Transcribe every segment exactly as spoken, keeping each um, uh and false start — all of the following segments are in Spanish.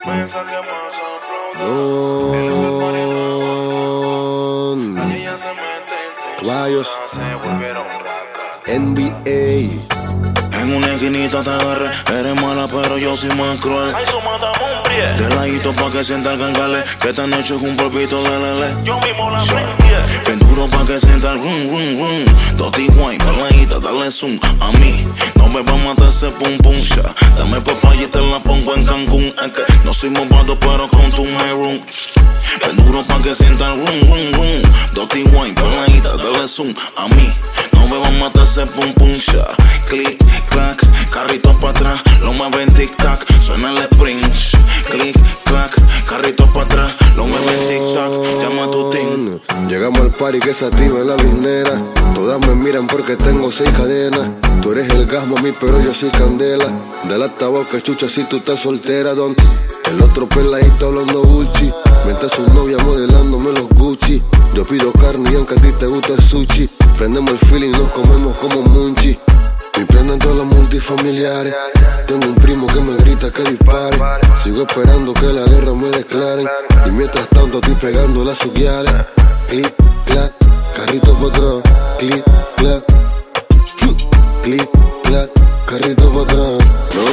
Don Caballos N B A. En una esquinita te agarré, eres mala pero yo soy más cruel. De ladito pa' que sienta el gangale, que esta noche es un polvito de lele. Yo mismo la yeah. Ven duro pa' que sienta el rum, rum, rum. Doti wine, peladita, dale zoom. A mí, no me va a matar ese pum pum, yeah. Dame papaya y te la pongo en Cancún. Es que no soy movado pero con tu my room. Ven duro pa' que sienta el rum, rum, rum. Doti wine, peladita, dale zoom. A mí, no me va a matar ese pum pum, yeah. Click, clack, carrito pa' atrás, lo mueve en tic-tac, suena el sprint. Click, clack, carrito pa' atrás, lo mueve en tic-tac, llama a tu team. Llegamos al party que se activa en la bisnera. Todas me miran porque tengo seis cadenas. Tú eres el gas, mami, pero yo soy candela. Dale hasta boca, chucha, si tú estás soltera, don. El otro peladito hablando Gucci, mientras su novia modelándome los Gucci. Yo pido carne y aunque a ti te gusta el sushi, prendemos el feeling, nos comemos como munchi. Mi plan en todos los multifamiliares. Tengo un primo que me grita que dispare. Sigo esperando que la guerra me declaren. Y mientras tanto estoy pegando las suquiales. Click, clack, carrito pa' atrás. Click, clack, click, clack, carrito pa' atrás. No.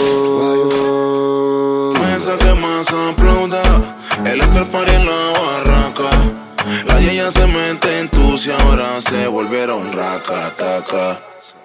Mesa que más aplauda, el after party en la barraca. La yaya se mete en tu y ahora se volvieron racataca.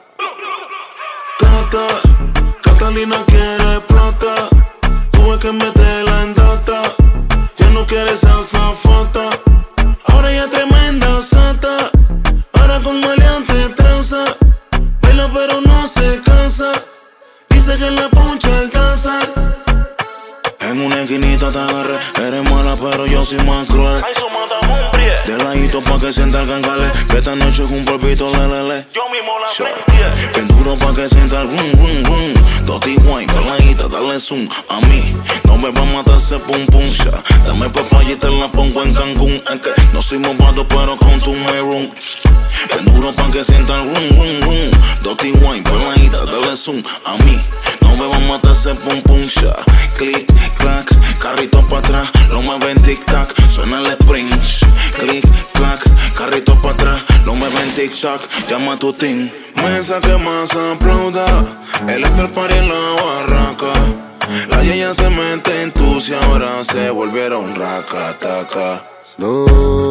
Tata, Catalina quiere plata. Tuve que meterla en data. Ya no quiere esa zafata. Ahora ya tremenda sata. Ahora con maleante tranza. Baila pero no se cansa. Dice que la puncha alcanza. En una esquinita te agarré, eres mala pero yo soy más cruel. De ladito pa' que sienta el gangale, que esta noche es un polvito de lele. Yo mismo la yeah. Ven duro pa' que sienta el rum, rum, rum. Doti wine, peladita, dale zoom. A mí, no me va a matar ese pum pum, yeah. Dame papaya y te la pongo en Cancún. Es que no soy movado pero con tu my room. Ven duro pa' que sienta el rum, rum, rum. Doti wine, peladita, dale zoom. A mí, no me va a matar ese pum pum, yeah. Click, clack, carrito pa' atrás, lo mueve en tic-tac, suena el sprint. Click, clack, carrito pa' atrás, lo mueve en tic-tac, llama a tu team. Mesa que más aplauda, el after party en la barraca. La yaya se mete en tu y ahora se volvieron racataca. No.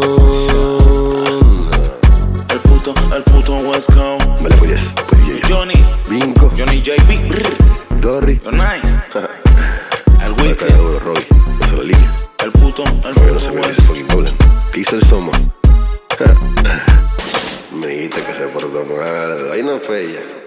El puto, el puto West Coast. Vale, pues, pues yeah. Johnny, Bingo, Johnny J B, Dory, you're nice. El Wicked, Wicked, Roy, esa es la línea. el puto, el Todavía no se puto me West. dice fucking Poland. ¿Qué hizo el Soma? Me dijiste que se portó mal. Ahí no fue ella.